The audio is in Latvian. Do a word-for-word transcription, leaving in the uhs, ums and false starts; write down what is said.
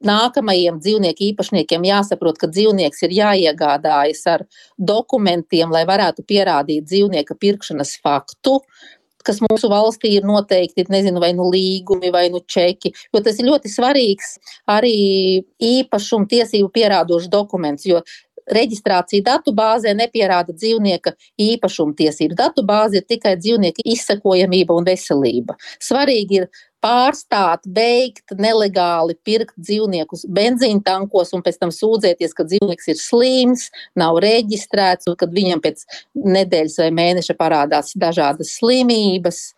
nākamajiem dzīvnieku īpašniekiem jāsaprot, ka dzīvnieks ir jāiegādājas ar dokumentiem, lai varētu pierādīt dzīvnieka pirkšanas faktu, kas mūsu valstī ir noteikti, nezinu, vai nu līgumi, vai nu čeki, jo tas ir ļoti svarīgs arī īpašuma tiesību pierādošs dokuments, jo reģistrācija datubāzē nepierāda dzīvnieka īpašuma tiesības. Datubāze ir tikai dzīvnieka izsekojamība un veselība. Svarīgi ir pārstāt, beigt, nelegāli pirkt dzīvniekus benzīna tankos un pēc tam sūdzēties, ka dzīvnieks ir slims, nav reģistrēts un kad viņam pēc nedēļas vai mēneša parādās dažādas slimības.